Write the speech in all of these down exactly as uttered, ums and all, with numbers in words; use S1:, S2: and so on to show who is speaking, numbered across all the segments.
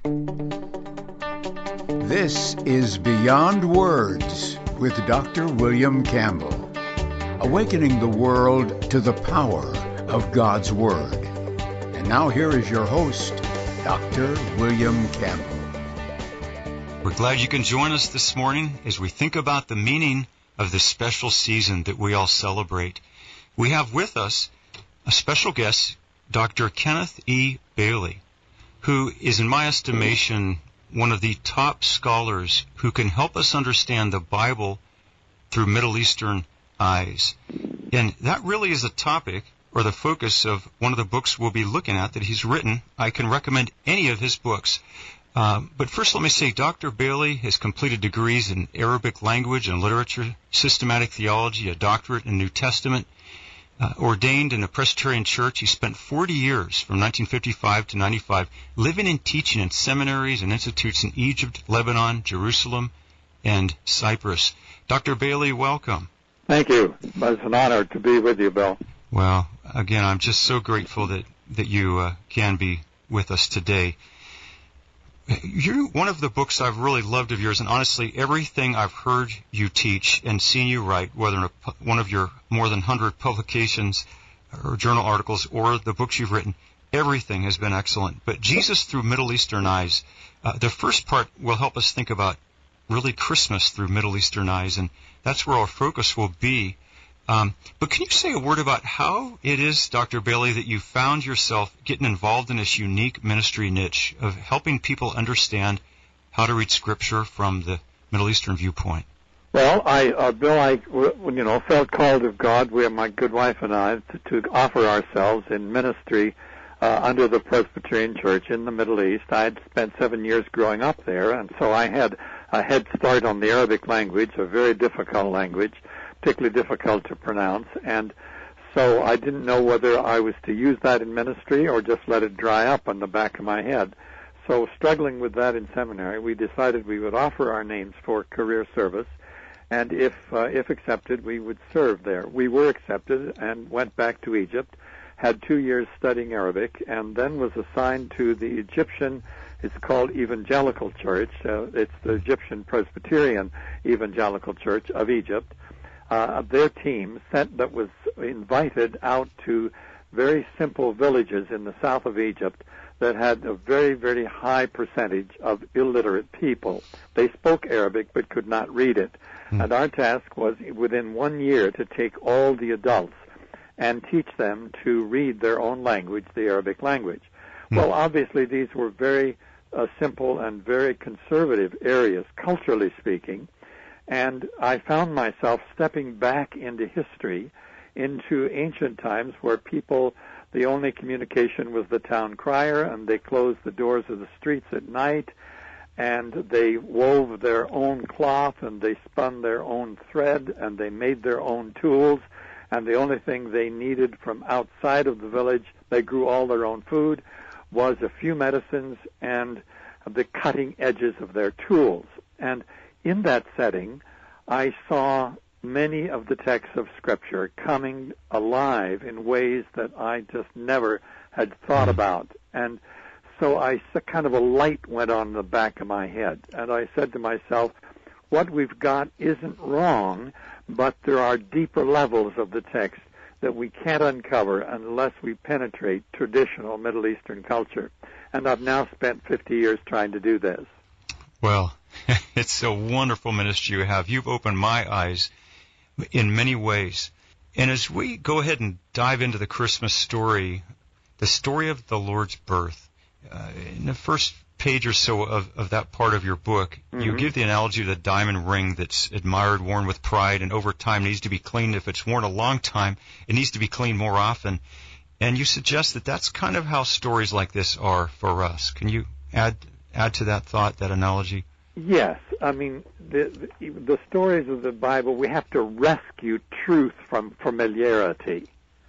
S1: This is Beyond Words with Doctor William Campbell, awakening the world to the power of God's Word. And now here is your host, Doctor William Campbell.
S2: We're glad you can join us this morning as we think about the meaning of this special season that we all celebrate. We have with us a special guest, Doctor Kenneth E. Bailey, who is, in my estimation, one of the top scholars who can help us understand the Bible through Middle Eastern eyes. And that really is a topic or the focus of one of the books we'll be looking at that he's written. I can recommend any of his books. Uh, but first let me say Doctor Bailey has completed degrees in Arabic language and literature, systematic theology, a doctorate in New Testament. Uh, ordained in a Presbyterian church, he spent forty years, from nineteen fifty-five to ninety-five, living and teaching in seminaries and institutes in Egypt, Lebanon, Jerusalem, and Cyprus. Doctor Bailey, welcome.
S3: Thank you. It's an honor to be with you, Bill.
S2: Well, again, I'm just so grateful that, that you uh, can be with us today. You're one of the books I've really loved of yours, and honestly, everything I've heard you teach and seen you write, whether in a, one of your more than one hundred publications or journal articles or the books you've written, everything has been excellent. But Jesus Through Middle Eastern Eyes, uh, the first part will help us think about really Christmas through Middle Eastern eyes, and that's where our focus will be. Um, but can you say a word about how it is, Doctor Bailey, that you found yourself getting involved in this unique ministry niche of helping people understand how to read Scripture from the Middle Eastern viewpoint?
S3: Well, I, uh, Bill, I, you know, felt called of God, we, my good wife and I, to, to offer ourselves in ministry uh, under the Presbyterian Church in the Middle East. I had spent seven years growing up there, and so I had a head start on the Arabic language, a very difficult language, particularly difficult to pronounce, and so I didn't know whether I was to use that in ministry or just let it dry up on the back of my head. So struggling with that in seminary, we decided we would offer our names for career service, and if uh, if accepted, we would serve there. We were accepted and went back to Egypt, had two years studying Arabic, and then was assigned to the Egyptian, it's called Evangelical Church, uh, it's the Egyptian Presbyterian Evangelical Church of Egypt. Uh, their team sent, that was invited out to very simple villages in the south of Egypt that had a very, very high percentage of illiterate people. They spoke Arabic but could not read it. Mm. And our task was within one year to take all the adults and teach them to read their own language, the Arabic language. Mm. Well, obviously these were very uh, simple and very conservative areas, culturally speaking. And I found myself stepping back into history, into ancient times where people, the only communication was the town crier, and they closed the doors of the streets at night, and they wove their own cloth, and they spun their own thread, and they made their own tools, and the only thing they needed from outside of the village, they grew all their own food, was a few medicines and the cutting edges of their tools. And in that setting, I saw many of the texts of Scripture coming alive in ways that I just never had thought about. And so I kind of a light went on in the back of my head. And I said to myself, what we've got isn't wrong, but there are deeper levels of the text that we can't uncover unless we penetrate traditional Middle Eastern culture. And I've now spent fifty years trying to do this.
S2: Well, it's a wonderful ministry you have. You've opened my eyes in many ways. And as we go ahead and dive into the Christmas story, the story of the Lord's birth, uh, in the first page or so of, of that part of your book, mm-hmm. you give the analogy of the diamond ring that's admired, worn with pride, and over time needs to be cleaned. If it's worn a long time, it needs to be cleaned more often. And you suggest that that's kind of how stories like this are for us. Can you add add to that thought, that analogy?
S3: Yes. I mean, the, the, the stories of the Bible, we have to rescue truth from familiarity.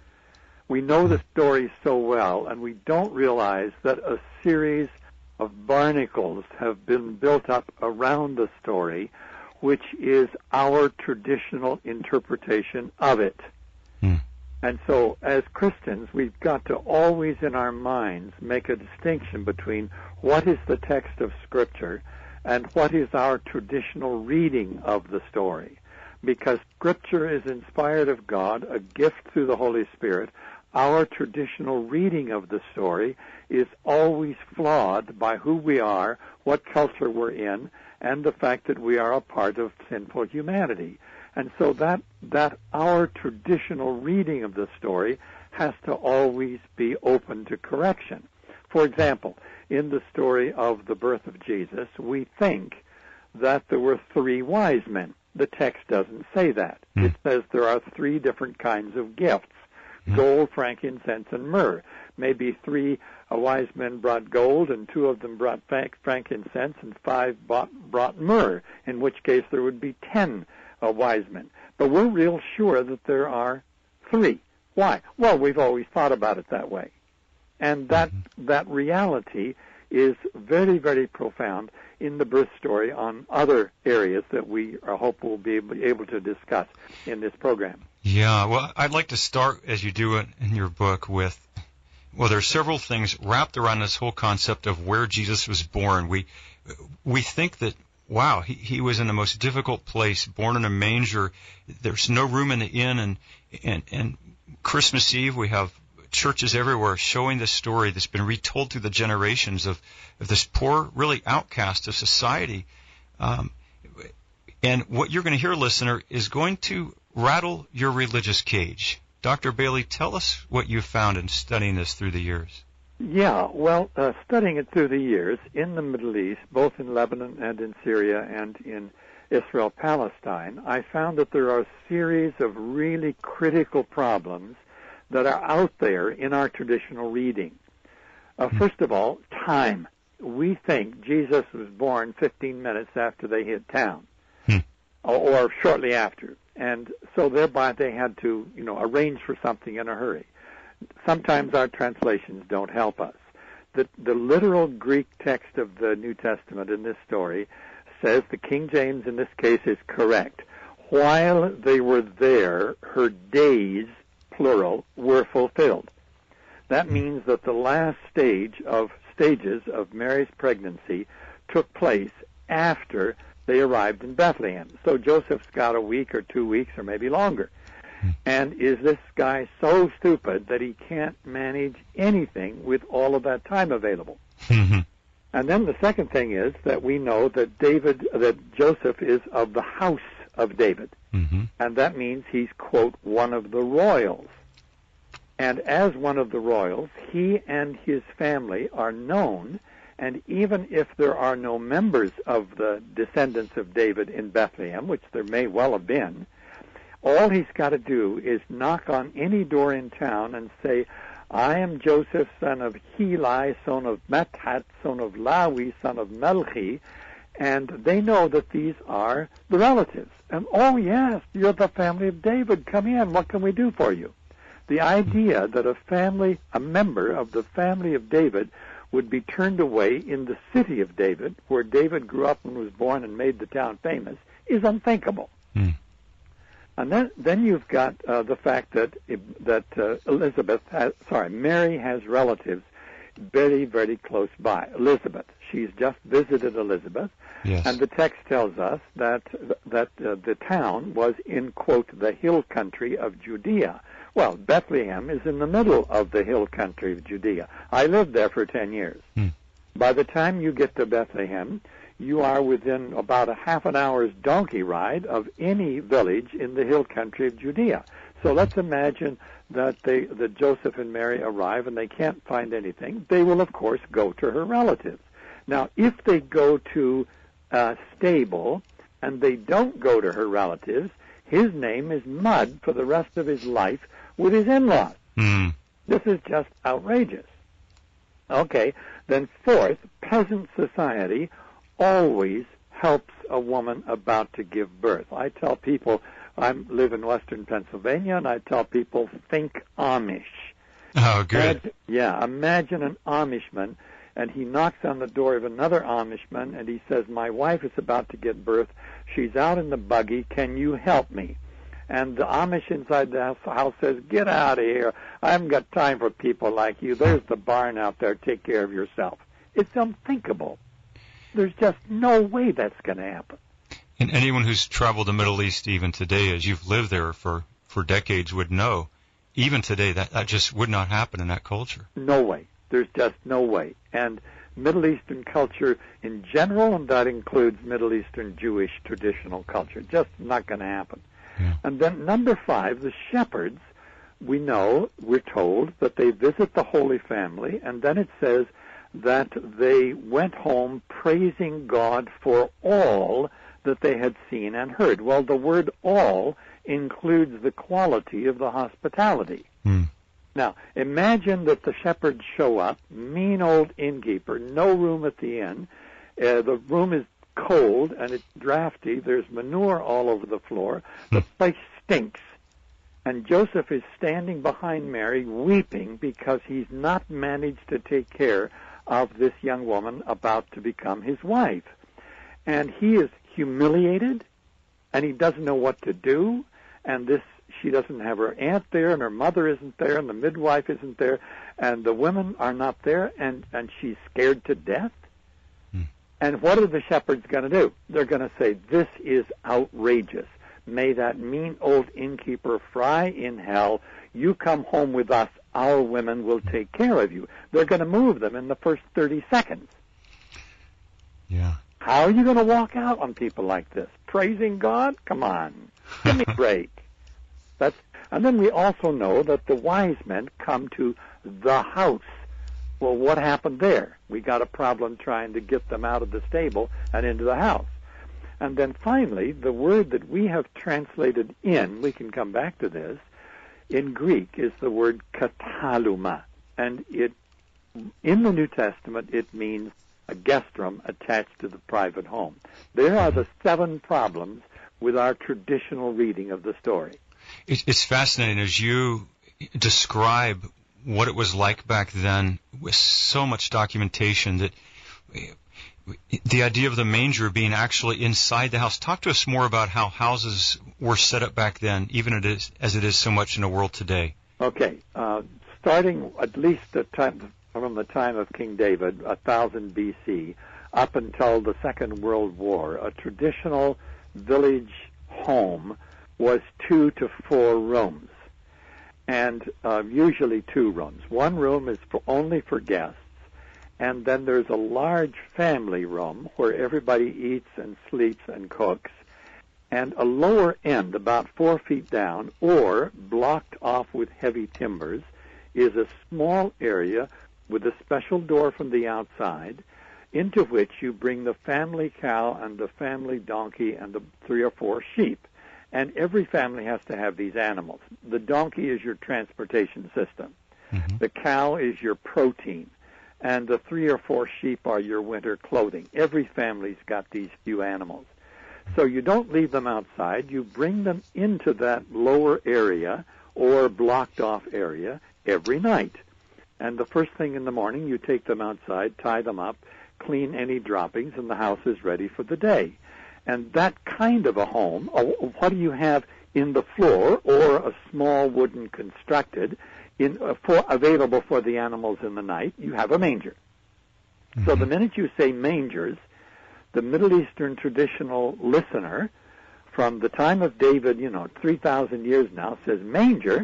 S3: We know the stories so well, and we don't realize that a series of barnacles have been built up around the story, which is our traditional interpretation of it. Hmm. And so as Christians, we've got to always in our minds make a distinction between what is the text of Scripture and what is our traditional reading of the story. Because Scripture is inspired of God, a gift through the Holy Spirit, our traditional reading of the story is always flawed by who we are, what culture we're in, and the fact that we are a part of sinful humanity. And so that that our traditional reading of the story has to always be open to correction. For example, in the story of the birth of Jesus, we think that there were three wise men. The text doesn't say that. Mm. It says there are three different kinds of gifts, mm. gold, frankincense, and myrrh. Maybe three uh, wise men brought gold, and two of them brought frankincense, and five bought, brought myrrh, in which case there would be ten uh, wise men. But we're real sure that there are three. Why? Well, we've always thought about it that way. And that mm-hmm. that reality is very, very profound in the birth story on other areas that we I hope we'll be able to discuss in this program.
S2: Yeah, well, I'd like to start, as you do it in your book, with, well, there are several things wrapped around this whole concept of where Jesus was born. We we think that, wow, he, he was in the most difficult place, born in a manger. There's no room in the inn, and and, and Christmas Eve we have churches everywhere showing this story that's been retold through the generations of, of this poor, really outcast of society. Um, and what you're going to hear, listener, is going to rattle your religious cage. Doctor Bailey, tell us what you found in studying this through the years.
S3: Yeah, well, uh, studying it through the years in the Middle East, both in Lebanon and in Syria and in Israel, Palestine, I found that there are a series of really critical problems that are out there in our traditional reading. Uh, first of all, time. We think Jesus was born fifteen minutes after they hit town, hmm. or, or shortly after, and so thereby they had to, you know, arrange for something in a hurry. Sometimes our translations don't help us. The, the literal Greek text of the New Testament in this story says, the King James in this case is correct, while they were there, her days, plural, were fulfilled. That means that the last stage of stages of Mary's pregnancy took place after they arrived in Bethlehem. So Joseph's got a week or two weeks or maybe longer. And is this guy so stupid that he can't manage anything with all of that time available? Mm-hmm. And then the second thing is that we know that David, that Joseph is of the house of David. Mm-hmm. And that means he's, quote, one of the royals. And as one of the royals, he and his family are known, and even if there are no members of the descendants of David in Bethlehem, which there may well have been, all he's got to do is knock on any door in town and say, I am Joseph, son of Heli, son of Matthat, son of Lawi, son of Melchi, and they know that these are the relatives. And, oh, yes, you're the family of David. Come in. What can we do for you? The idea that a family, a member of the family of David would be turned away in the city of David, where David grew up and was born and made the town famous, is unthinkable. Mm. And then, then you've got uh, the fact that that uh, Elizabeth, has, sorry, Mary has relatives very, very close by. Elizabeth, she's just visited Elizabeth, yes. And the text tells us that that uh, the town was in, quote, the hill country of Judea. Well, Bethlehem is in the middle of the hill country of Judea. I lived there for ten years. Hmm. By the time you get to Bethlehem, you are within about a half an hour's donkey ride of any village in the hill country of Judea. So let's imagine that they, that Joseph and Mary arrive and they can't find anything. They will, of course, go to her relatives. Now, if they go to a stable and they don't go to her relatives, his name is mud for the rest of his life with his in-laws. Mm. This is just outrageous. Okay, then fourth, peasant society always helps a woman about to give birth. I tell people, I live in western Pennsylvania, and I tell people, think Amish.
S2: Oh, good.
S3: And, yeah, imagine an Amishman, and he knocks on the door of another Amishman, and he says, my wife is about to give birth. She's out in the buggy. Can you help me? And the Amish inside the house says, get out of here. I haven't got time for people like you. There's the barn out there. Take care of yourself. It's unthinkable. There's just no way that's going to happen.
S2: And anyone who's traveled the Middle East even today, as you've lived there for, for decades, would know, even today, that, that just would not happen in that culture.
S3: No way. There's just no way. And Middle Eastern culture in general, and that includes Middle Eastern Jewish traditional culture, just not going to happen.
S2: Yeah.
S3: And then number five, the shepherds, we know, we're told, that they visit the Holy Family, and then it says that they went home praising God for all that they had seen and heard. Well, the word all includes the quality of the hospitality.
S2: Mm.
S3: Now, imagine that the shepherds show up, mean old innkeeper, no room at the inn. Uh, the room is cold and it's drafty. There's manure all over the floor. The place stinks. And Joseph is standing behind Mary weeping because he's not managed to take care of this young woman about to become his wife. And he is humiliated, and he doesn't know what to do, and this she doesn't have her aunt there, and her mother isn't there, and the midwife isn't there, and the women are not there, and, and she's scared to death.
S2: Hmm.
S3: And what are the shepherds going to do? They're going to say, this is outrageous. May that mean old innkeeper fry in hell. You come home with us. Our women will take care of you. They're going to move them in the first thirty seconds.
S2: Yeah.
S3: How are you going to walk out on people like this? Praising God? Come on. Give me a break. That's, and then we also know that the wise men come to the house. Well, what happened there? We got a problem trying to get them out of the stable and into the house. And then finally, the word that we have translated in, we can come back to this, in Greek is the word kataluma. And it, in the New Testament, it means a guest room attached to the private home. There are the seven problems with our traditional reading of the story.
S2: It's fascinating as you describe what it was like back then with so much documentation that the idea of the manger being actually inside the house. Talk to us more about how houses were set up back then, even it is, as it is so much in the world today.
S3: Okay. Uh, starting at least the time, from the time of King David, one thousand B C, up until the Second World War, a traditional village home was two to four rooms, and uh, usually two rooms. One room is for, only for guests, and then there's a large family room where everybody eats and sleeps and cooks, and a lower end, about four feet down, or blocked off with heavy timbers, is a small area with a special door from the outside, into which you bring the family cow and the family donkey and the three or four sheep. And every family has to have these animals. The donkey is your transportation system.
S2: Mm-hmm.
S3: The cow is your protein. And the three or four sheep are your winter clothing. Every family's got these few animals. So you don't leave them outside. You bring them into that lower area or blocked off area every night. And the first thing in the morning, you take them outside, tie them up, clean any droppings, and the house is ready for the day. And that kind of a home, what do you have in the floor or a small wooden constructed in uh, for available for the animals in the night? You have a manger. Mm-hmm. So the minute you say mangers, the Middle Eastern traditional listener from the time of David, you know, three thousand years now, says manger,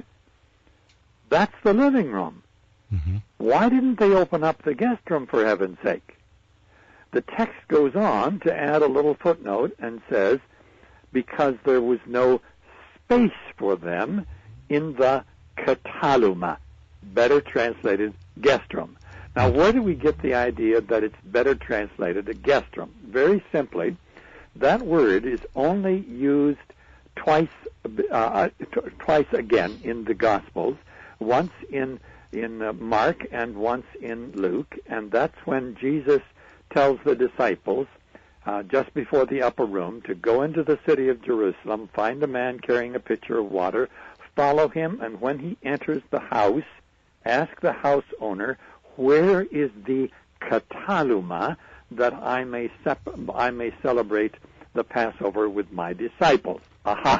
S3: that's the living room.
S2: Mm-hmm.
S3: Why didn't they open up the guest room, for heaven's sake? The text goes on to add a little footnote and says, because there was no space for them in the kataluma, better translated guest room. Now, where do we get the idea that it's better translated a guest room? Very simply, that word is only used twice, uh, t- twice again in the Gospels, once in in uh, Mark and once in Luke, and that's when Jesus tells the disciples, uh, just before the upper room, to go into the city of Jerusalem, find a man carrying a pitcher of water, follow him, and when he enters the house, ask the house owner, where is the kataluma, that I may sep- I may celebrate the Passover with my disciples? Aha!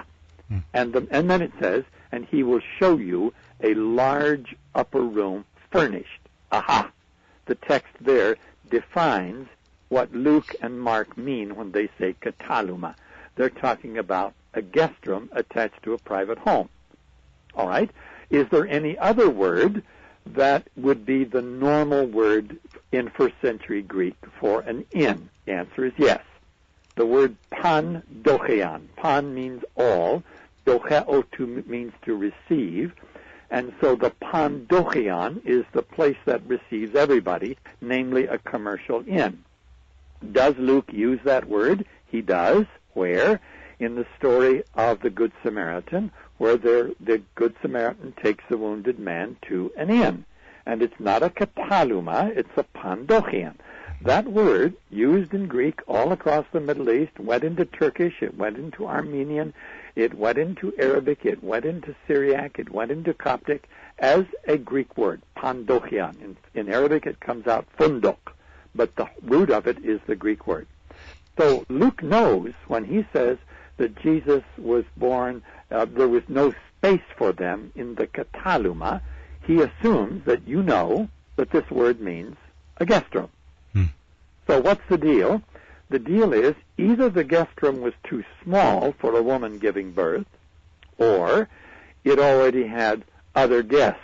S2: Hmm.
S3: And, the, and then it says, and he will show you a large upper room furnished. Aha! The text there defines what Luke and Mark mean when they say kataluma. They're talking about a guest room attached to a private home. All right? Is there any other word that would be the normal word in first century Greek for an inn? The answer is yes. The word pan dochean. Pan means all. Docheo to means to receive. And so the pan dochean is the place that receives everybody, namely a commercial inn. Does Luke use that word? He does. Where? In the story of the Good Samaritan, where the, the Good Samaritan takes the wounded man to an inn. And it's not a kataluma, it's a pandochian. That word, used in Greek all across the Middle East, went into Turkish, it went into Armenian, it went into Arabic, it went into Syriac, it went into Coptic as a Greek word, pandochian. In, in Arabic it comes out fundok, but the root of it is the Greek word. So Luke knows when he says that Jesus was born, uh, there was no space for them in the kataluma, he assumes that you know that this word means a guest room.
S2: Hmm.
S3: So what's the deal? The deal is either the guest room was too small for a woman giving birth, or it already had other guests.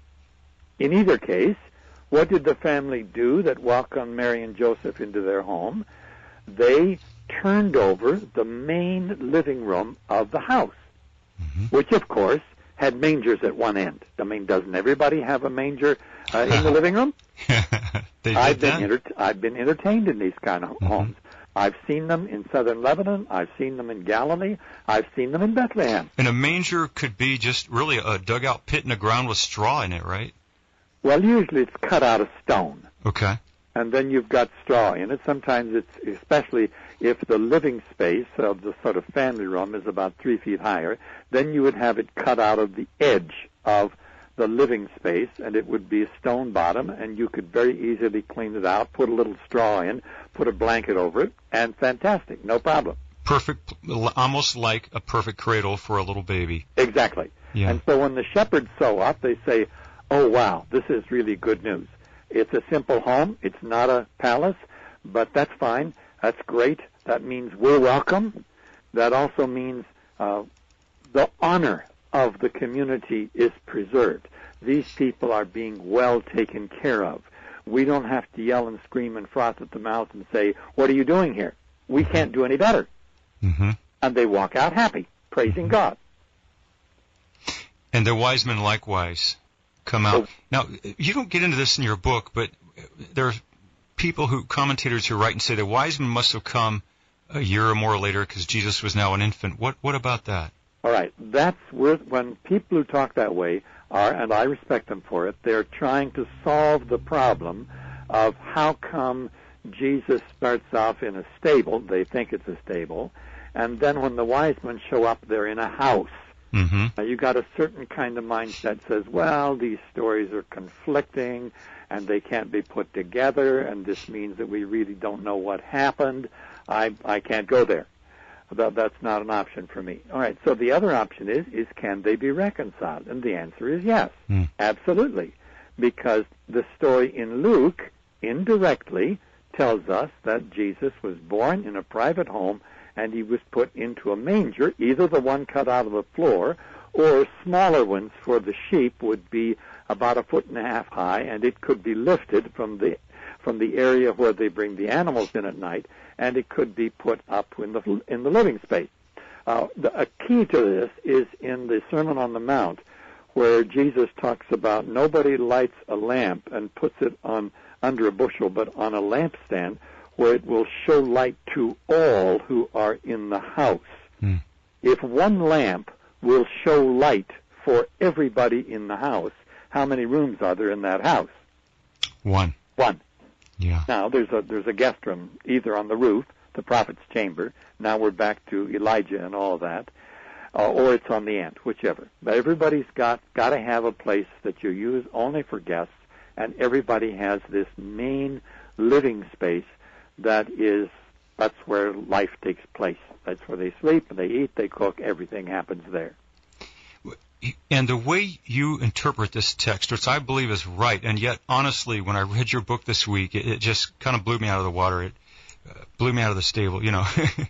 S3: In either case, what did the family do that welcomed Mary and Joseph into their home? They turned over the main living room of the house, mm-hmm. which, of course, had mangers at one end. I mean, doesn't everybody have a manger uh, in the living room?
S2: they
S3: I've
S2: did
S3: been enter- I've been entertained in these kind of mm-hmm. homes. I've seen them in southern Lebanon. I've seen them in Galilee. I've seen them in Bethlehem.
S2: And a manger could be just really a dugout pit in the ground with straw in it, right?
S3: Well, usually it's cut out of stone.
S2: Okay.
S3: And then you've got straw in it. Sometimes it's, especially if the living space of the sort of family room is about three feet higher, then you would have it cut out of the edge of the living space, and it would be a stone bottom, and you could very easily clean it out, put a little straw in, put a blanket over it, and fantastic, no problem.
S2: Perfect, almost like a perfect cradle for a little baby.
S3: Exactly.
S2: Yeah.
S3: And so when the shepherds sew up, they say, oh, wow, this is really good news. It's a simple home. It's not a palace, but that's fine. That's great. That means we're welcome. That also means uh, the honor of the community is preserved. These people are being well taken care of. We don't have to yell and scream and froth at the mouth and say, what are you doing here? We can't do any better.
S2: Mm-hmm.
S3: And they walk out happy, praising mm-hmm. God.
S2: And the wise men likewise come out. Oh. Now, you don't get into this in your book, but there are people who, commentators who write and say the wise men must have come a year or more later because Jesus was now an infant. What what about that?
S3: All right. That's where, when people who talk that way are, and I respect them for it, they're trying to solve the problem of how come Jesus starts off in a stable, they think it's a stable, and then when the wise men show up, they're in a house.
S2: Mm-hmm.
S3: Now, you got a certain kind of mindset that says, well, these stories are conflicting, and they can't be put together, and this means that we really don't know what happened. I I can't go there. That, that's not an option for me. All right, so the other option is, is can they be reconciled? And the answer is yes,
S2: mm.
S3: absolutely, because the story in Luke indirectly tells us that Jesus was born in a private home and he was put into a manger, either the one cut out of the floor or smaller ones for the sheep would be about a foot and a half high, and it could be lifted from the from the area where they bring the animals in at night, and it could be put up in the in the living space. Uh, the, a key to this is in the Sermon on the Mount, where Jesus talks about nobody lights a lamp and puts it on under a bushel, but on a lampstand, where it will show light to all who are in the house.
S2: Mm.
S3: If one lamp will show light for everybody in the house, how many rooms are there in that house?
S2: One.
S3: One.
S2: Yeah.
S3: Now, there's a there's a guest room either on the roof, the prophet's chamber. Now we're back to Elijah and all that, uh, or it's on the end, whichever. But everybody's got got to have a place that you use only for guests, and everybody has this main living space that is That's where life takes place. That's where they sleep, they eat, they cook, everything happens there.
S2: And the way you interpret this text, which I believe is right, and yet, honestly, when I read your book this week, it, it just kind of blew me out of the water. It uh, blew me out of the stable, you know.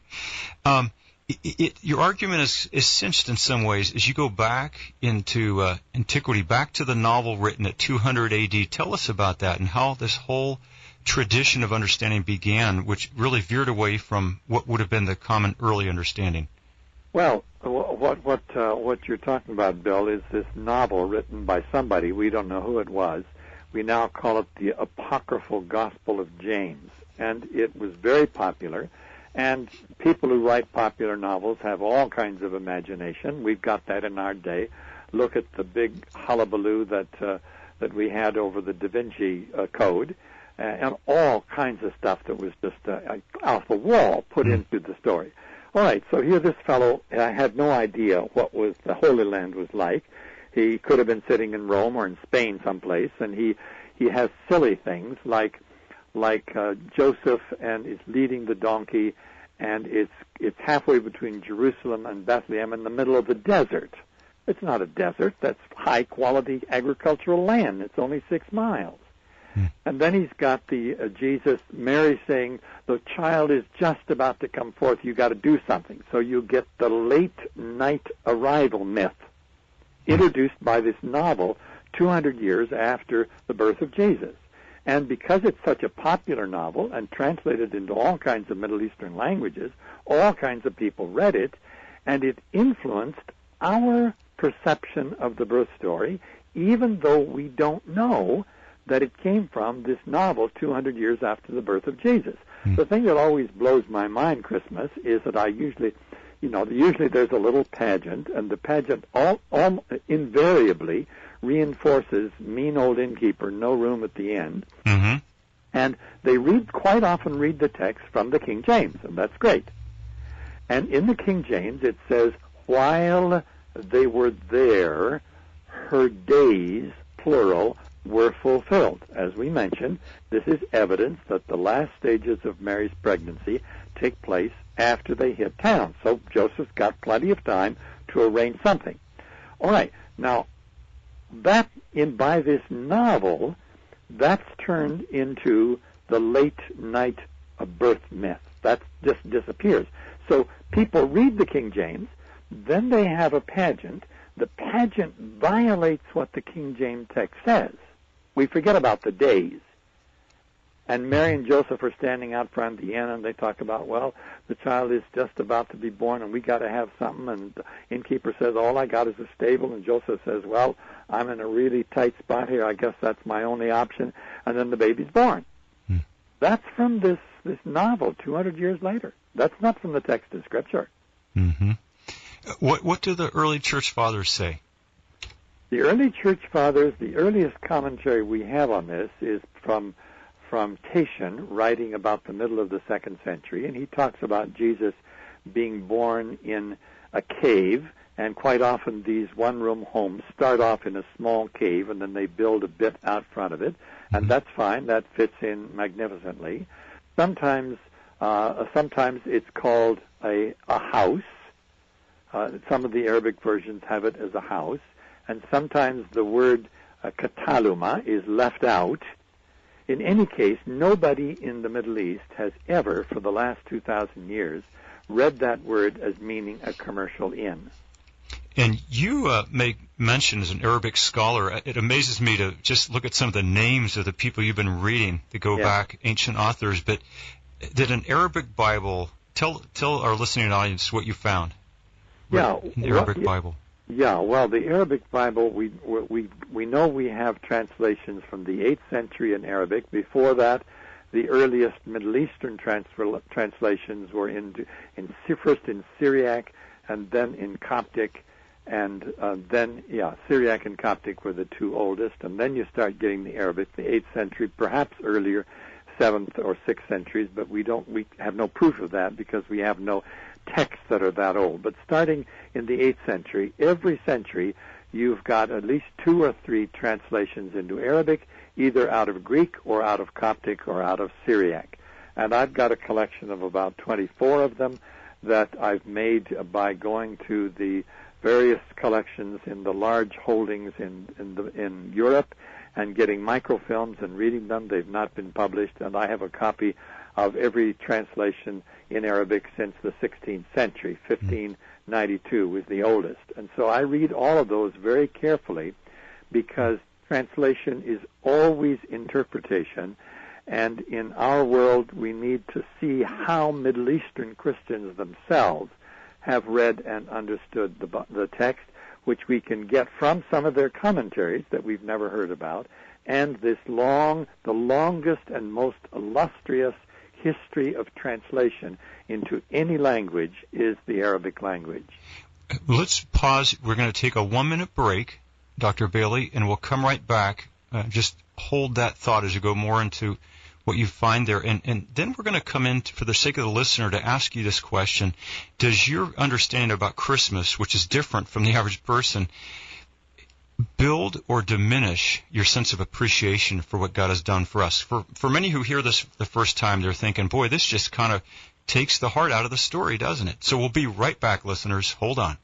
S2: um, it, it, your argument is, is cinched in some ways as you go back into uh, antiquity, back to the novel written at two hundred A D. Tell us about that and how this whole tradition of understanding began, which really veered away from what would have been the common early understanding.
S3: Well, what what uh, what you're talking about, Bill, is this novel written by somebody. We don't know who it was. We now call it the Apocryphal Gospel of James, and it was very popular. And people who write popular novels have all kinds of imagination. We've got that in our day. Look at the big hullabaloo that uh, that we had over the Da Vinci uh, Code, uh, and all kinds of stuff that was just uh, off the wall put into the story. All right, so here this fellow uh, had no idea what was the Holy Land was like. He could have been sitting in Rome or in Spain someplace, and he he has silly things like like uh, Joseph and is leading the donkey, and it's it's halfway between Jerusalem and Bethlehem in the middle of the desert. It's not a desert. That's high quality agricultural land. It's only six miles. And then he's got the uh, Jesus, Mary saying, the child is just about to come forth. You got to do something. So you get the late night arrival myth introduced by this novel two hundred years after the birth of Jesus. And because it's such a popular novel and translated into all kinds of Middle Eastern languages, all kinds of people read it, and it influenced our perception of the birth story, even though we don't know that it came from this novel two hundred years after the birth of Jesus. Mm. The thing that always blows my mind, Christmas, is that I usually, you know, usually there's a little pageant, and the pageant all, all invariably reinforces mean old innkeeper, no room at the end.
S2: Mm-hmm.
S3: And they read, quite often read the text from the King James, and that's great. And in the King James it says, while they were there, her days, plural, were fulfilled. As we mentioned, this is evidence that the last stages of Mary's pregnancy take place after they hit town. So Joseph's got plenty of time to arrange something. All right, now, that in by this novel, that's turned into the late night birth myth. That just disappears. So people read the King James, then they have a pageant. The pageant violates what the King James text says. We forget about the days. And Mary and Joseph are standing out front of the inn, and they talk about, well, the child is just about to be born, and we got to have something. And the innkeeper says, all I got is a stable. And Joseph says, well, I'm in a really tight spot here. I guess that's my only option. And then the baby's born. Hmm. That's from this, this novel two hundred years later. That's not from the text of Scripture.
S2: Mm-hmm. What, what do the early church fathers say?
S3: The early church fathers, the earliest commentary we have on this is from from Tatian, writing about the middle of the second century, and he talks about Jesus being born in a cave, and quite often these one-room homes start off in a small cave, and then they build a bit out front of it, and that's fine. That fits in magnificently. Sometimes, uh, sometimes it's called a, a house. Uh, some of the Arabic versions have it as a house. And sometimes the word uh, kataluma is left out. In any case, nobody in the Middle East has ever, for the last two thousand years, read that word as meaning a commercial inn.
S2: And you uh, make mention as an Arabic scholar. It amazes me to just look at some of the names of the people you've been reading that go yeah. back, ancient authors. But did an Arabic Bible, tell tell our listening audience what you found
S3: yeah,
S2: in the Arabic
S3: well,
S2: Bible.
S3: Yeah, well, the Arabic Bible, we we we know we have translations from the eighth century in Arabic. Before that, the earliest Middle Eastern transfer, translations were in, in first in Syriac and then in Coptic, and uh, then, yeah, Syriac and Coptic were the two oldest, and then you start getting the Arabic, the eighth century, perhaps earlier, seventh or sixth centuries, but we don't, we have no proof of that because we have no texts that are that old. But starting in the eighth century, every century, you've got at least two or three translations into Arabic, either out of Greek or out of Coptic or out of Syriac. And I've got a collection of about twenty-four of them that I've made by going to the various collections in the large holdings in in, the, in Europe and getting microfilms and reading them. They've not been published, and I have a copy of every translation in Arabic since the sixteenth century. fifteen ninety-two was the oldest. And so I read all of those very carefully because translation is always interpretation, and in our world we need to see how Middle Eastern Christians themselves have read and understood the, the text, which we can get from some of their commentaries that we've never heard about, and this long, the longest and most illustrious history of translation into any language is the Arabic language.
S2: Let's pause. We're going to take a one-minute break, Doctor Bailey, and we'll come right back. Uh, just hold that thought as you go more into what you find there. And, and then we're going to come in, to, for the sake of the listener, to ask you this question. Does your understanding about Christmas, which is different from the average person, build or diminish your sense of appreciation for what God has done for us? For, for many who hear this the first time, they're thinking, boy, this just kind of takes the heart out of the story, doesn't it? So we'll be right back, listeners. Hold on.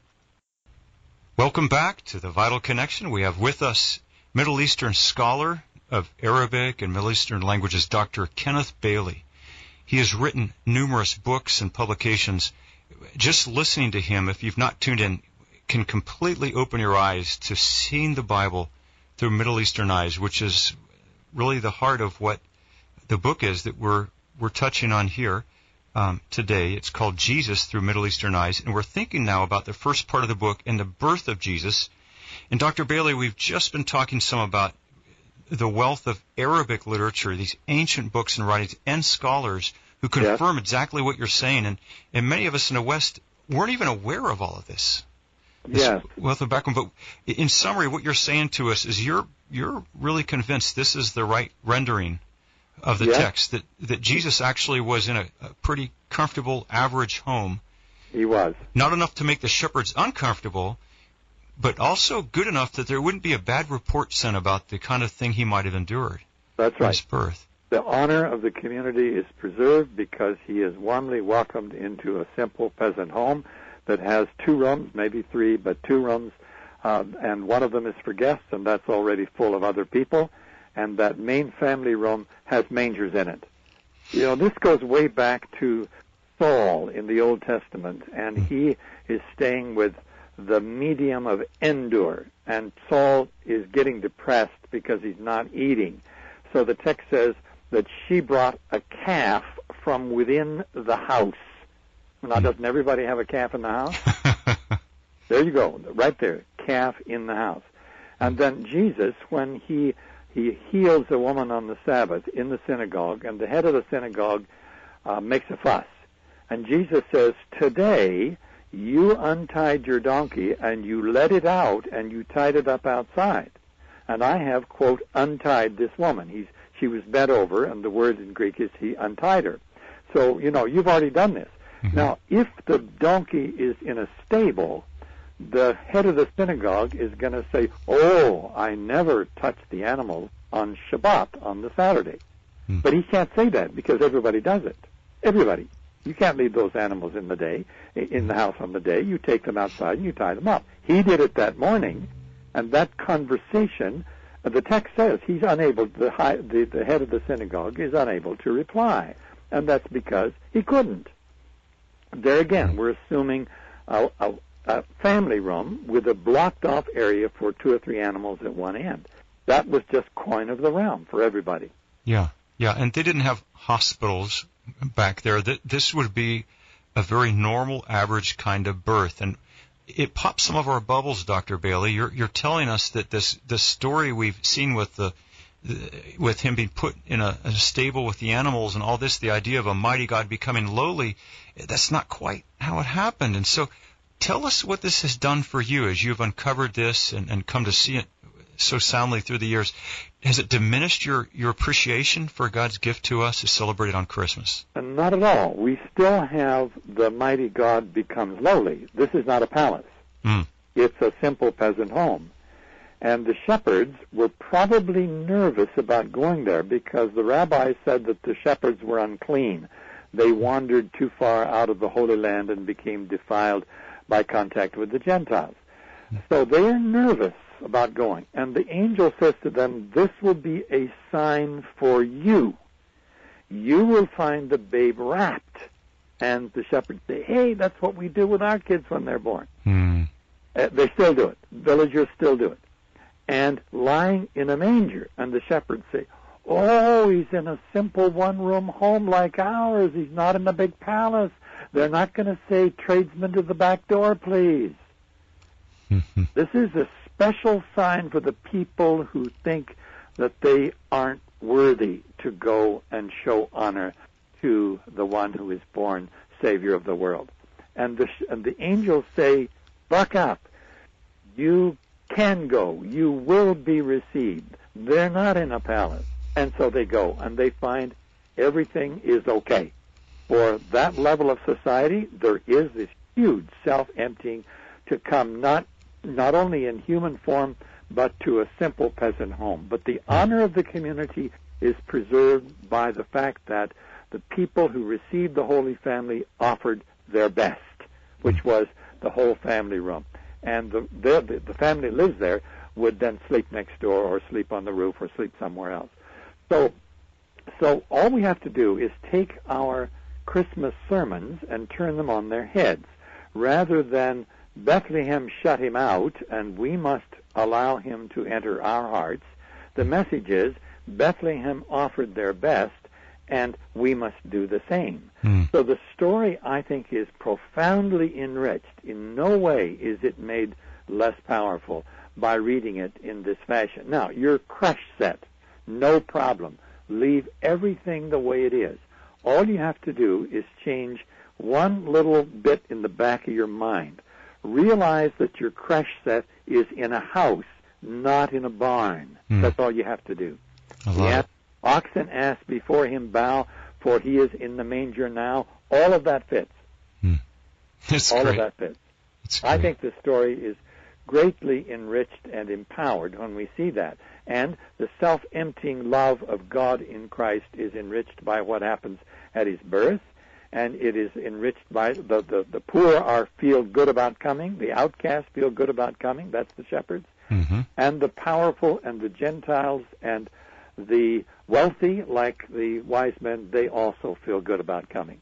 S2: Welcome back to The Vital Connection. We have with us Middle Eastern scholar of Arabic and Middle Eastern languages, Doctor Kenneth Bailey. He has written numerous books and publications. Just listening to him, if you've not tuned in, can completely open your eyes to seeing the Bible through Middle Eastern eyes, which is really the heart of what the book is that we're we're touching on here um, today. It's called Jesus Through Middle Eastern Eyes, and we're thinking now about the first part of the book and the birth of Jesus. And Doctor Bailey, we've just been talking some about the wealth of Arabic literature, these ancient books and writings, and scholars who confirm yes. exactly what you're saying. And, and many of us in the West weren't even aware of all of this. This
S3: yes.
S2: wealth of background. But in summary, what you're saying to us is you're you're really convinced this is the right rendering of the
S3: yes.
S2: text, that, that Jesus actually was in a, a pretty comfortable, average home.
S3: He was.
S2: Not enough to make the shepherds uncomfortable, but also good enough that there wouldn't be a bad report sent about the kind of thing he might have endured.
S3: That's right.
S2: His birth.
S3: The honor of the community is preserved because he is warmly welcomed into a simple peasant home that has two rooms, maybe three, but two rooms, uh, and one of them is for guests, and that's already full of other people, and that main family room has mangers in it. You know, this goes way back to Saul in the Old Testament, and he is staying with the medium of Endor, and Saul is getting depressed because he's not eating. So the text says that she brought a calf from within the house. Now, doesn't everybody have a calf in the house? There you go, right there, calf in the house. And then Jesus, when he he heals a woman on the Sabbath in the synagogue, and the head of the synagogue uh, makes a fuss. And Jesus says, today you untied your donkey and you let it out and you tied it up outside. And I have, quote, untied this woman. He's She was bent over, and the word in Greek is he untied her. So, you know, you've already done this. Mm-hmm. Now, if the donkey is in a stable, the head of the synagogue is going to say, oh, I never touched the animal on Shabbat, on the Saturday. Mm. But he can't say that because everybody does it. Everybody. You can't leave those animals in the day, in the house on the day. You take them outside and you tie them up. He did it that morning, and that conversation, the text says he's unable, the, high, the, the head of the synagogue is unable to reply. And that's because he couldn't. There again, we're assuming a, a, a family room with a blocked-off area for two or three animals at one end. That was just coin of the realm for everybody.
S2: Yeah, yeah, and they didn't have hospitals back there. This would be a very normal, average kind of birth. And it pops some of our bubbles, Doctor Bailey. You're, you're telling us that this, this story we've seen with the with him being put in a, a stable with the animals and all this, the idea of a mighty God becoming lowly, that's not quite how it happened. And so tell us what this has done for you as you've uncovered this and, and come to see it so soundly through the years. Has it diminished your, your appreciation for God's gift to us as celebrated on Christmas?
S3: And not at all. We still have the mighty God becomes lowly. This is not a palace. Mm. It's a simple peasant home. And the shepherds were probably nervous about going there because the rabbis said that the shepherds were unclean. They wandered too far out of the Holy Land and became defiled by contact with the Gentiles. So they are nervous about going. And the angel says to them, this will be a sign for you. You will find the babe wrapped. And the shepherds say, hey, that's what we do with our kids when they're born.
S2: Mm.
S3: Uh, they still do it. Villagers still do it. And lying in a manger. And the shepherds say, oh, he's in a simple one-room home like ours. He's not in a big palace. They're not going to say, tradesman to the back door, please. This is a special sign for the people who think that they aren't worthy to go and show honor to the one who is born Savior of the world. And the, and the angels say, buck up. You can go. You will be received. They're not in a palace. And so they go, and they find everything is okay. For that level of society, there is this huge self-emptying to come not not only in human form, but to a simple peasant home. But the honor of the community is preserved by the fact that the people who received the Holy Family offered their best, which was the whole family room. And the, the, the family lives there would then sleep next door or sleep on the roof or sleep somewhere else. So, so all we have to do is take our Christmas sermons and turn them on their heads, rather than Bethlehem shut him out and we must allow him to enter our hearts. The message is Bethlehem offered their best and we must do the same. Mm. So the story, I think, is profoundly enriched. In no way is it made less powerful by reading it in this fashion. Now, your crush set, no problem. Leave everything the way it is. All you have to do is change one little bit in the back of your mind. Realize that your crush set is in a house, not in a barn. Mm. That's all you have to do. Yes, oxen ass before him bow, for he is in the manger now. All of that fits.
S2: Mm. That's
S3: all
S2: great.
S3: of that fits.
S2: That's
S3: I think the story is greatly enriched and empowered when we see that. And the self-emptying love of God in Christ is enriched by what happens at his birth, and it is enriched by the, the, the poor are feel good about coming, the outcasts feel good about coming, that's the shepherds, mm-hmm. and the powerful and the Gentiles and the wealthy, like the wise men, they also feel good about coming.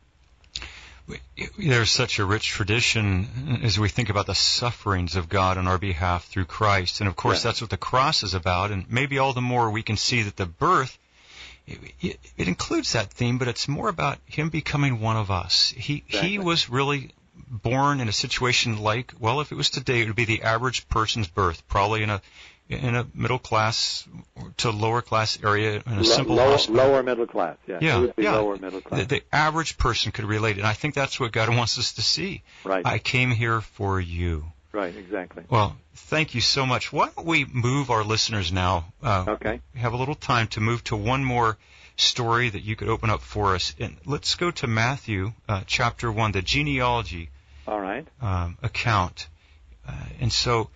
S2: There's such a rich tradition as we think about the sufferings of God on our behalf through Christ. And, of course, yeah. that's what the cross is about. And maybe all the more we can see that the birth, it, it, it includes that theme, but it's more about him becoming one of us. He exactly. He was really born in a situation like, well, if it was today, it would be the average person's birth, probably in a in a middle class to lower class area in a L- simple
S3: lower,
S2: hospital.
S3: Lower middle class, yeah.
S2: Yeah,
S3: it would be
S2: yeah.
S3: lower middle class.
S2: The, the average person could relate, and I think that's what God wants us to see.
S3: Right.
S2: I came here for you.
S3: Right, exactly.
S2: Well, thank you so much. Why don't we move our listeners now? Uh,
S3: okay.
S2: We have a little time to move to one more story that you could open up for us. And let's go to Matthew uh, chapter one, the genealogy
S3: All right.
S2: um, account. Uh, and so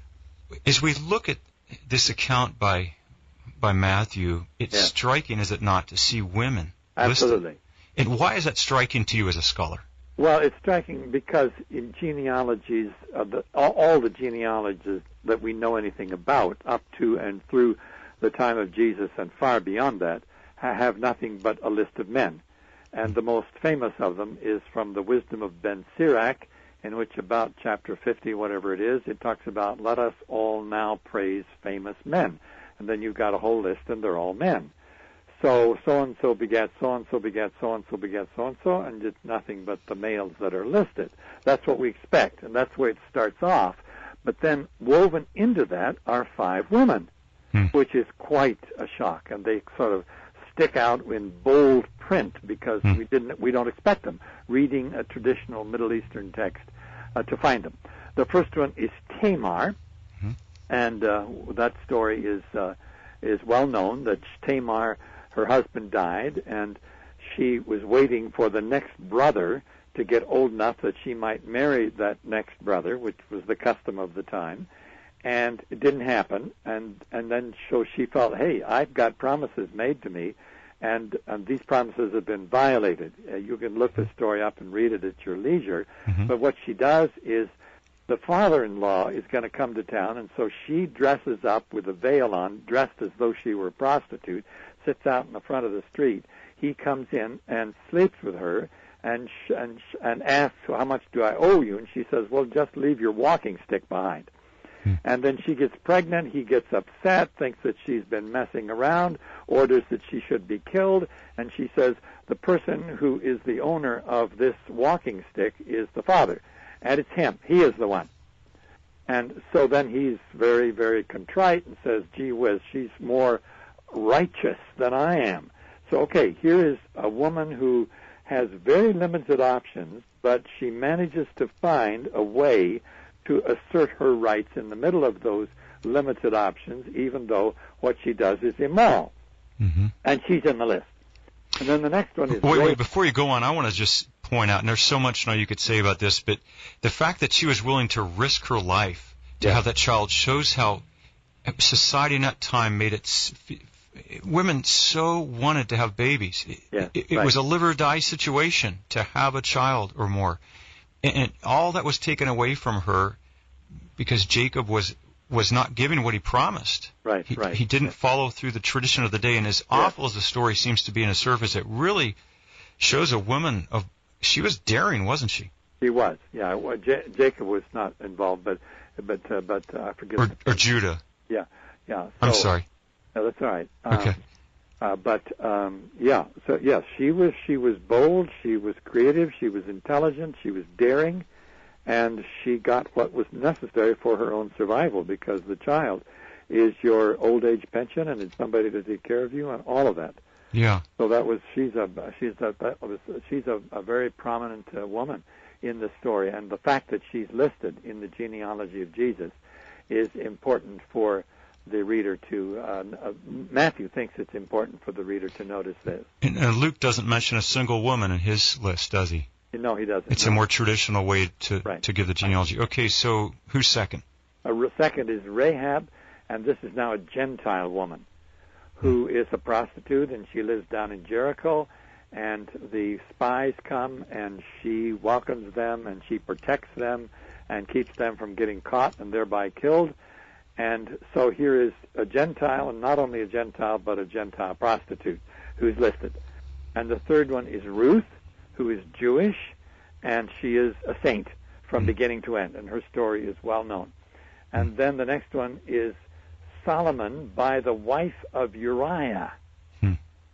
S2: as we look at this account by by Matthew, it's yeah. striking, is it not, to see women
S3: Absolutely.
S2: listed. And why is that striking to you as a scholar?
S3: Well, it's striking because in genealogies, uh, the, all, all the genealogies that we know anything about up to and through the time of Jesus and far beyond that ha- have nothing but a list of men. And the most famous of them is from the Wisdom of Ben Sirach, in which about chapter fifty, whatever it is, it talks about, let us all now praise famous men. And then you've got a whole list, and they're all men. So, so-and-so begat so-and-so begat so-and-so begat so-and-so, and it's nothing but the males that are listed. That's what we expect, and that's where it starts off. But then woven into that are five women, hmm. which is quite a shock, and they sort of stick out in bold print because hmm. we didn't, we don't expect them, reading a traditional Middle Eastern text uh, to find them. The first one is Tamar, hmm. and uh, that story is uh, is well known. That Tamar, her husband died, and she was waiting for the next brother to get old enough that she might marry that next brother, which was the custom of the time. and it didn't happen. And and then so she felt, hey, I've got promises made to me, and, and these promises have been violated. Uh, you can look the story up and read it at your leisure.
S2: Mm-hmm.
S3: But what she does is the father-in-law is going to come to town, and so she dresses up with a veil on, dressed as though she were a prostitute, sits out in the front of the street. He comes in and sleeps with her and sh- and sh- and asks, how much do I owe you? And she says, well, just leave your walking stick behind. Hmm. And then she gets pregnant. He gets upset, thinks that she's been messing around, orders that she should be killed, and she says, the person who is the owner of this walking stick is the father. And it's him. He is the one. And so then he's very, very contrite and says, gee whiz, she's more righteous than I am. So, okay, here is a woman who has very limited options, but she manages to find a way to assert her rights in the middle of those limited options, even though what she does is immoral.
S2: Mm-hmm.
S3: And she's in the list. And then the next one is...
S2: Wait, wait, before you go on, I want to just point out, and there's so much now you could say about this, but the fact that she was willing to risk her life to
S3: yeah.
S2: have that child shows how society in that time made it... Women so wanted to have babies.
S3: Yeah,
S2: it it
S3: right.
S2: was a live or die situation to have a child or more. And, and all that was taken away from her because Jacob was was not giving what he promised.
S3: Right,
S2: he,
S3: right.
S2: He didn't
S3: yeah.
S2: follow through the tradition of the day. And as
S3: yeah.
S2: awful as the story seems to be in the surface, it really shows a woman of... She was daring, wasn't she?
S3: She was, yeah. Well, J- Jacob was not involved, but but uh, but uh, I forget.
S2: Or, or Judah.
S3: Yeah, yeah. So,
S2: I'm sorry.
S3: No, that's all right. Um,
S2: okay.
S3: Uh, but um, yeah, so yes, she was she was bold, she was creative, she was intelligent, she was daring, and she got what was necessary for her own survival, because the child is your old age pension and it's somebody to take care of you and all of that.
S2: Yeah.
S3: So that was she's a she's a that was, she's a, a very prominent uh, woman in the story, and the fact that she's listed in the genealogy of Jesus is important for the reader to, uh, uh, Matthew thinks it's important for the reader to notice this.
S2: And uh, Luke doesn't mention a single woman in his list, does he?
S3: No, he doesn't.
S2: It's
S3: no.
S2: a more traditional way to
S3: right.
S2: to give the genealogy. Okay, so who's second?
S3: A re- second is Rahab, and this is now a Gentile woman who is a prostitute, and she lives down in Jericho, and the spies come, and she welcomes them, and she protects them, and keeps them from getting caught and thereby killed. And so here is a Gentile, and not only a Gentile, but a Gentile prostitute who's listed. And the third one is Ruth, who is Jewish, and she is a saint from beginning to end, and her story is well known. And then the next one is Solomon by the wife of Uriah.
S2: Hmm.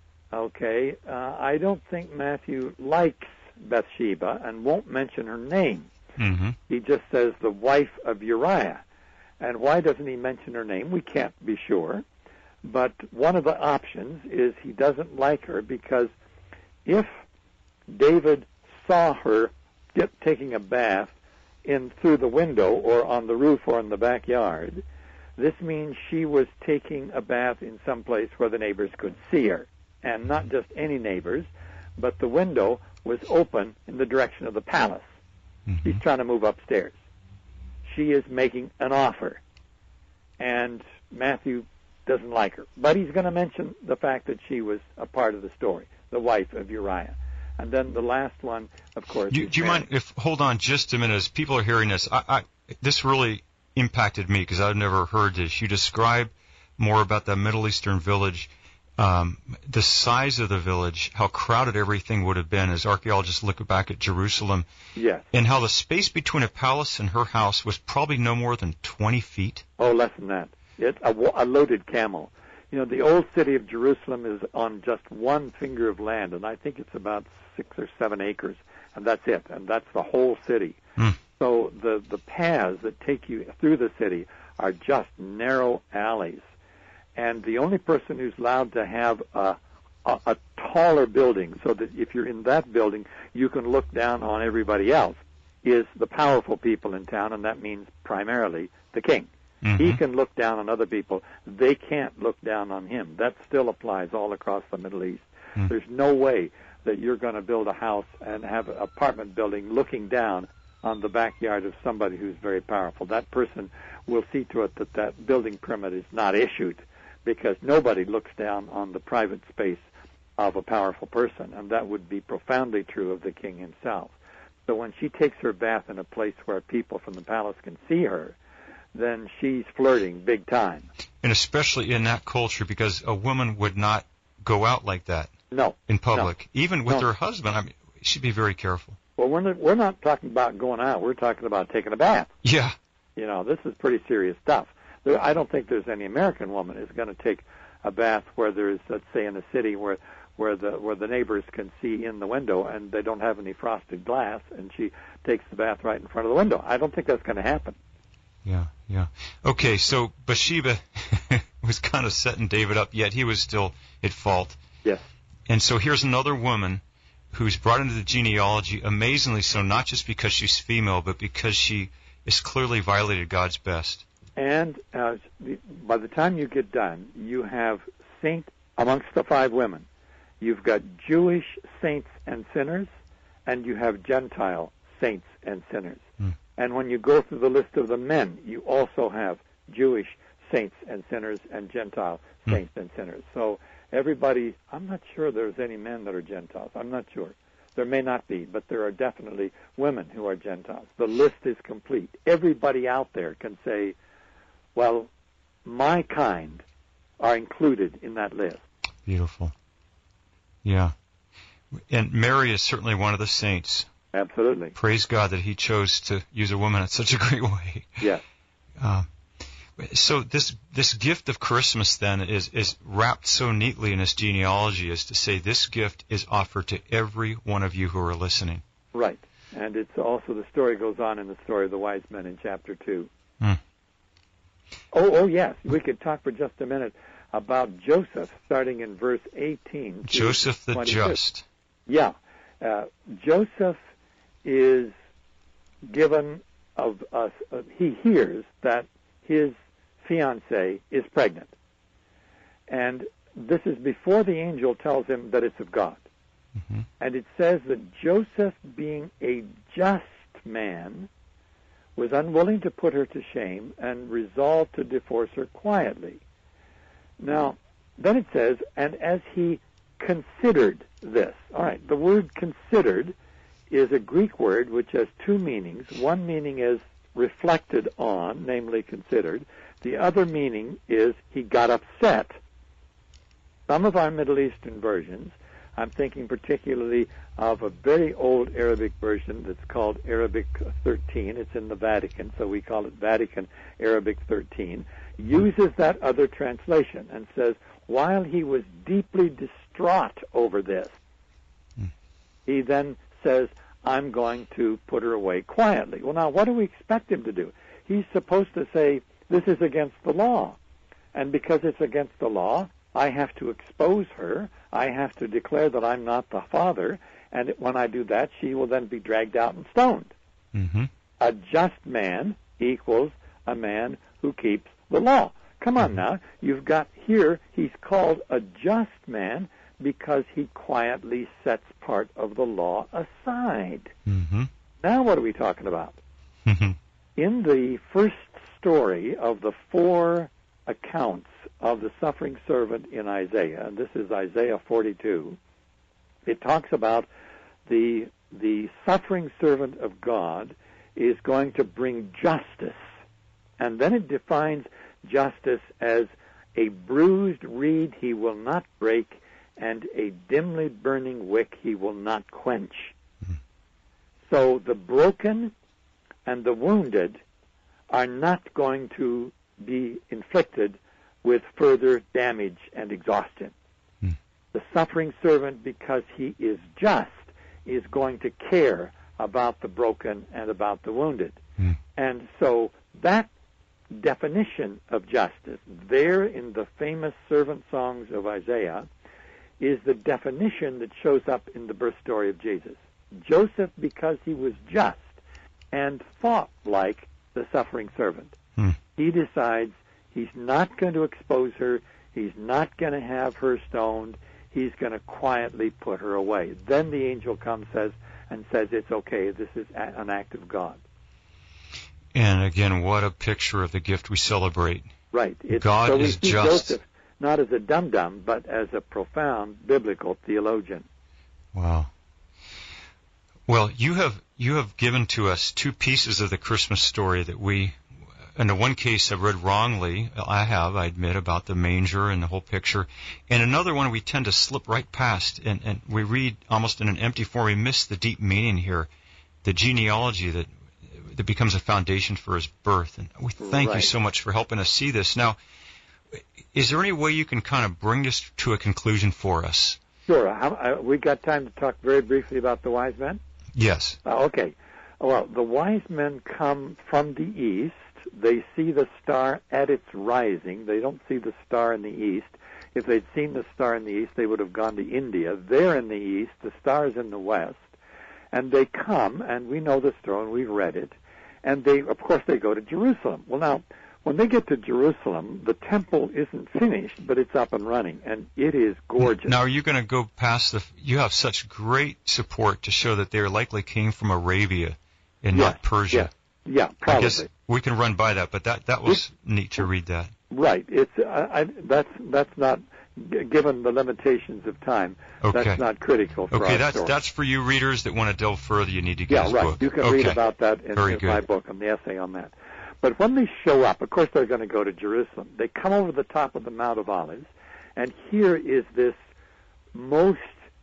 S3: Okay, uh, I don't think Matthew likes Bathsheba and won't mention her name.
S2: Mm-hmm.
S3: He just says the wife of Uriah. And why doesn't he mention her name? We can't be sure. But one of the options is he doesn't like her because if David saw her get taking a bath in through the window or on the roof or in the backyard, this means she was taking a bath in some place where the neighbors could see her. And not just any neighbors, but the window was open in the direction of the palace.
S2: Mm-hmm.
S3: She's trying to move upstairs. She is making an offer, and Matthew doesn't like her. But he's going to mention the fact that she was a part of the story, the wife of Uriah. And then the last one, of course,
S2: Do,
S3: is
S2: do you
S3: Mary.
S2: mind if, hold on just a minute, as people are hearing this, I, I, this really impacted me because I've never heard this. You describe more about that Middle Eastern village, um, the size of the village, how crowded everything would have been as archaeologists look back at Jerusalem.
S3: Yes.
S2: And how the space between a palace and her house was probably no more than twenty feet.
S3: Oh, less than that. It's a, a loaded camel. You know, the old city of Jerusalem is on just one finger of land, and I think it's about six or seven acres, and that's it, and that's the whole city.
S2: Mm.
S3: So the, the paths that take you through the city are just narrow alleys. And the only person who's allowed to have a, a, a taller building so that if you're in that building, you can look down on everybody else is the powerful people in town, and that means primarily the king. Mm-hmm. He can look down on other people. They can't look down on him. That still applies all across the Middle East. Mm. There's no way that you're going to build a house and have an apartment building looking down on the backyard of somebody who's very powerful. That person will see to it that that building permit is not issued, because nobody looks down on the private space of a powerful person, and that would be profoundly true of the king himself. So when she takes her bath in a place where people from the palace can see her, then she's flirting big time.
S2: And especially in that culture, because a woman would not go out like that.
S3: No.
S2: In public.
S3: No.
S2: Even with
S3: no.
S2: her husband, I mean, she'd be very careful.
S3: Well, we're not, we're not talking about going out. We're talking about taking a bath.
S2: Yeah.
S3: You know, this is pretty serious stuff. There, I don't think there's any American woman who's going to take a bath where there's, let's say, in a city where where the where the neighbors can see in the window and they don't have any frosted glass, and she takes the bath right in front of the window. I don't think that's going to happen.
S2: Yeah, yeah. Okay, so Bathsheba was kind of setting David up, yet he was still at fault.
S3: Yes.
S2: And so here's another woman who's brought into the genealogy, amazingly so, not just because she's female, but because she has clearly violated God's best.
S3: And uh, by the time you get done, you have saint amongst the five women. You've got Jewish saints and sinners, and you have Gentile saints and sinners. Mm. And when you go through the list of the men, you also have Jewish saints and sinners and Gentile saints mm. and sinners. So everybody, I'm not sure there's any men that are Gentiles. I'm not sure. There may not be, but there are definitely women who are Gentiles. The list is complete. Everybody out there can say, well, my kind are included in that list.
S2: Beautiful. Yeah. And Mary is certainly one of the saints.
S3: Absolutely.
S2: Praise God that he chose to use a woman in such a great way.
S3: Yes.
S2: Uh, so this this gift of Christmas then is, is wrapped so neatly in his genealogy as to say this gift is offered to every one of you who are listening.
S3: Right. And it's also, the story goes on in the story of the wise men in chapter two. Mm. Oh, oh yes. We could talk for just a minute about Joseph, starting in verse eighteen.
S2: Joseph the just.
S3: Yeah. Uh, Joseph is given of us, uh, he hears that his fiancée is pregnant. And this is before the angel tells him that it's of God. Mm-hmm. And it says that Joseph, being a just man, was unwilling to put her to shame and resolved to divorce her quietly. Now, then it says, and as he considered this. All right, the word considered is a Greek word which has two meanings. One meaning is reflected on, namely considered. The other meaning is he got upset. Some of our Middle Eastern versions, I'm thinking particularly of a very old Arabic version that's called Arabic thirteen. It's in the Vatican, so we call it Vatican Arabic thirteen. Uses that other translation and says, while he was deeply distraught over this, mm. he then says, I'm going to put her away quietly. Well, now, what do we expect him to do? He's supposed to say, this is against the law. And because it's against the law, I have to expose her. I have to declare that I'm not the father. And when I do that, she will then be dragged out and stoned. Mm-hmm. A just man equals a man who keeps the law. Come on now. You've got here, he's called a just man because he quietly sets part of the law aside. Mm-hmm. Now what are we talking about? Mm-hmm. In the first story of the four accounts of the suffering servant in Isaiah, and this is Isaiah forty-two, it talks about the the suffering servant of God is going to bring justice. And then it defines justice as a bruised reed he will not break, and a dimly burning wick he will not quench. Mm-hmm. So the broken and the wounded are not going to be inflicted with further damage and exhaustion. Mm. The suffering servant, because he is just, is going to care about the broken and about the wounded. Mm. And so that definition of justice there in the famous servant songs of Isaiah is the definition that shows up in the birth story of Jesus. Joseph, because he was just and thought like the suffering servant, hmm. he decides he's not going to expose her, he's not going to have her stoned, he's going to quietly put her away. Then the angel comes says, and says it's okay, this is a- an act of God.
S2: And again, what a picture of the gift we celebrate.
S3: Right. It's,
S2: God
S3: so we
S2: is
S3: see
S2: just.
S3: Joseph not as a dum-dum, but as a profound biblical theologian.
S2: Wow. Well, you have you have given to us two pieces of the Christmas story that we, in the one case, have read wrongly. I have, I admit, about the manger and the whole picture. And another one we tend to slip right past, and, and we read almost in an empty form. We miss the deep meaning here, the genealogy that that becomes a foundation for his birth. And we thank
S3: Right.
S2: you so much for helping us see this. Now, is there any way you can kind of bring this to a conclusion for us?
S3: Sure. How, uh, we got time to talk very briefly about the wise men?
S2: Yes.
S3: Uh, okay. Well, the wise men come from the east. They see the star at its rising. They don't see the star in the east. If they'd seen the star in the east, they would have gone to India. They're in the east. The star's in the west. And they come, and we know the story, and we've read it. And they, of course, they go to Jerusalem. Well, now, when they get to Jerusalem, the temple isn't finished, but it's up and running, and it is gorgeous.
S2: Now, are you going to go past the... You have such great support to show that they likely came from Arabia and
S3: Yes,
S2: not Persia.
S3: Yeah, yeah, probably.
S2: I guess we can run by that, but that, that was neat to read that.
S3: Right. It's I, I, that's that's not, g- given the limitations of time,
S2: Okay.
S3: that's not critical for
S2: Okay,
S3: our
S2: that's
S3: story.
S2: that's for you readers that want to delve further. You need to get
S3: Yeah,
S2: his
S3: right.
S2: book.
S3: You can
S2: okay.
S3: read about that in,
S2: Very
S3: in
S2: good.
S3: my book, and the essay on that. But when they show up, of course they're going to go to Jerusalem. They come over the top of the Mount of Olives, and here is this most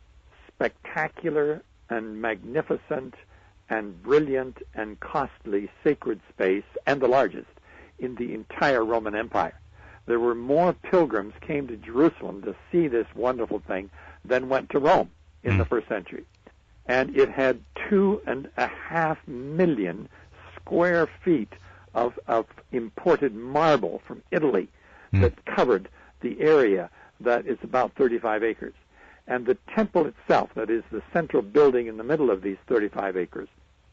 S3: spectacular and magnificent and brilliant and costly sacred space, and the largest in the entire Roman Empire. There were more pilgrims came to Jerusalem to see this wonderful thing than went to Rome in
S2: Mm.
S3: the first century. And it had two and a half million square feet of, of imported marble from Italy
S2: Mm.
S3: that covered the area that is about thirty-five acres. And the temple itself, that is the central building in the middle of these thirty-five acres,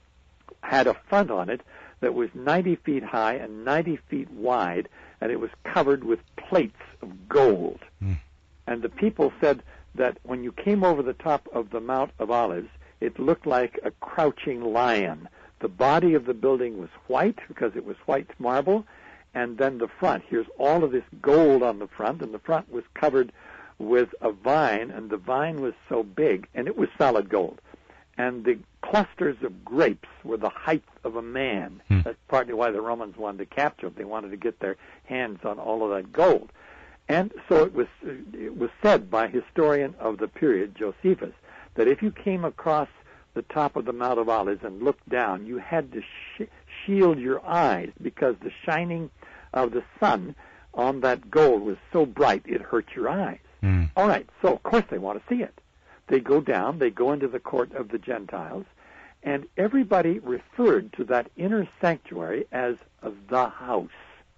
S3: had a front on it that was ninety feet high and ninety feet wide, and it was covered with plates of gold.
S2: Mm.
S3: And the people said that when you came over the top of the Mount of Olives, it looked like a crouching lion. The body of the building was white because it was white marble, and then the front, here's all of this gold on the front, and the front was covered with a vine, and the vine was so big, and it was solid gold. And the clusters of grapes were the height of a man.
S2: Hmm.
S3: That's partly why the Romans wanted to capture it. They wanted to get their hands on all of that gold. And so it was it was said by a historian of the period, Josephus, that if you came across the top of the Mount of Olives and looked down, you had to sh- shield your eyes because the shining of the sun on that gold was so bright it hurt your eyes.
S2: Mm.
S3: All right, so of course they want to see it. They go down, they go into the court of the Gentiles, and everybody referred to that inner sanctuary as the house.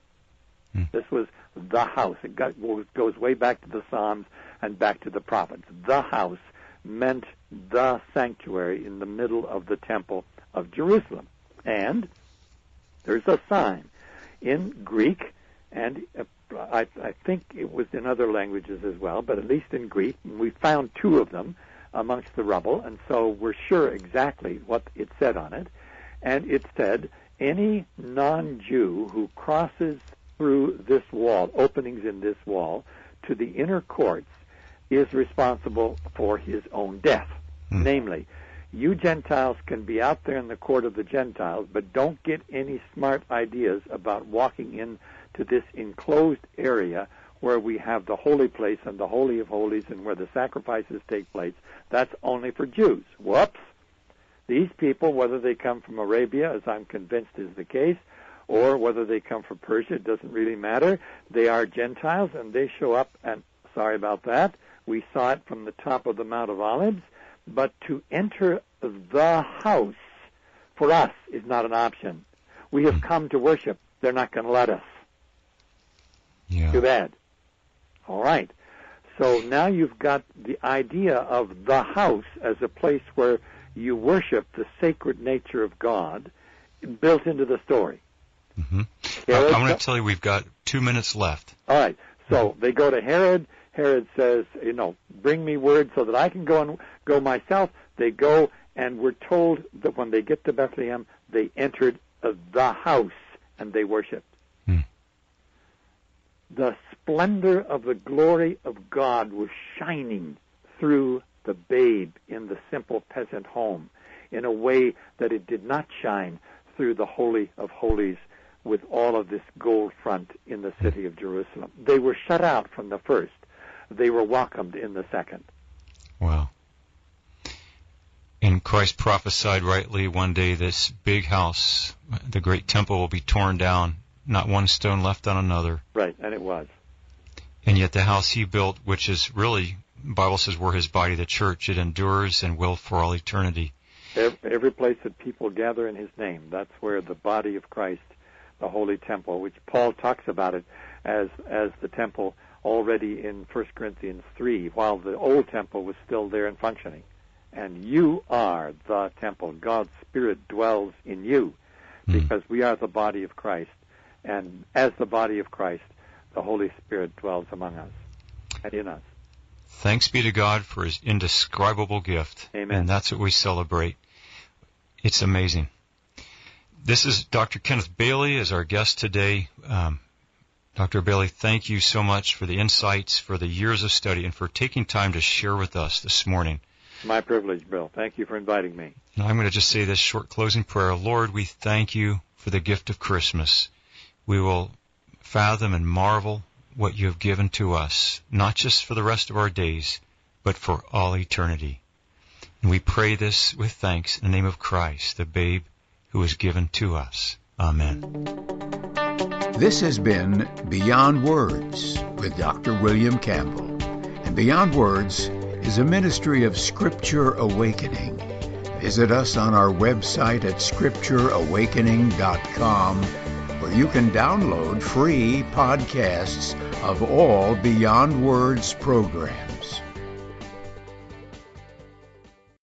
S2: Hmm.
S3: This was the house. It got, goes way back to the Psalms and back to the prophets. The house meant the sanctuary in the middle of the temple of Jerusalem. And there's a sign in Greek, and uh, I, I think it was in other languages as well, but at least in Greek, we found two of them amongst the rubble, and so we're sure exactly what it said on it. And it said, any non-Jew who crosses through this wall, openings in this wall, to the inner courts, is responsible for his own death.
S2: Hmm.
S3: Namely, you Gentiles can be out there in the court of the Gentiles, but don't get any smart ideas about walking in to this enclosed area where we have the holy place and the Holy of Holies and where the sacrifices take place. That's only for Jews. Whoops. These people, whether they come from Arabia, as I'm convinced is the case, or whether they come from Persia, it doesn't really matter. They are Gentiles, and they show up, and sorry about that, we saw it from the top of the Mount of Olives, but to enter the house for us is not an option. We have come to worship. They're not going to let us.
S2: Yeah.
S3: Too bad. All right. So now you've got the idea of the house as a place where you worship the sacred nature of God built into the story.
S2: Mm-hmm.
S3: Herod,
S2: I'm going to tell you we've got two minutes left.
S3: all right. So they go to Herod. Herod says, you know, bring me word so that I can go and go myself. They go, And we're told that when they get to Bethlehem, they entered uh, the house and they worshiped.
S2: Hmm.
S3: The splendor of the glory of God was shining through the babe in the simple peasant home in a way that it did not shine through the Holy of Holies with all of this gold front in the city of Jerusalem. They were shut out from the first. They were welcomed in the second.
S2: Wow. And Christ prophesied rightly one day this big house, the great temple, will be torn down, not one stone left on another.
S3: Right, and it was.
S2: And yet the house he built, which is really, the Bible says, we're his body, the church, it endures and will for all eternity.
S3: Every, every place that people gather in his name, that's where the body of Christ, the holy temple, which Paul talks about it as as the temple already in First Corinthians three, while the old temple was still there and functioning. And you are the temple. God's Spirit dwells in you because we are the body of Christ. And as the body of Christ, the Holy Spirit dwells among us and in us.
S2: Thanks be to God for his indescribable gift.
S3: Amen.
S2: And that's what we celebrate. It's amazing. This is Doctor Kenneth Bailey as our guest today. Um, Doctor Bailey, thank you so much for the insights, for the years of study, and for taking time to share with us this morning.
S3: My privilege, Bill. Thank you for inviting me.
S2: And I'm going to just say this short closing prayer. Lord, we thank you for the gift of Christmas. We will fathom and marvel what you have given to us, not just for the rest of our days, but for all eternity. And we pray this with thanks in the name of Christ, the babe who was given to us. Amen.
S1: This has been Beyond Words with Doctor William Campbell. And Beyond Words is a ministry of Scripture Awakening. Visit us on our website at scripture awakening dot com, where you can download free podcasts of all Beyond Words programs.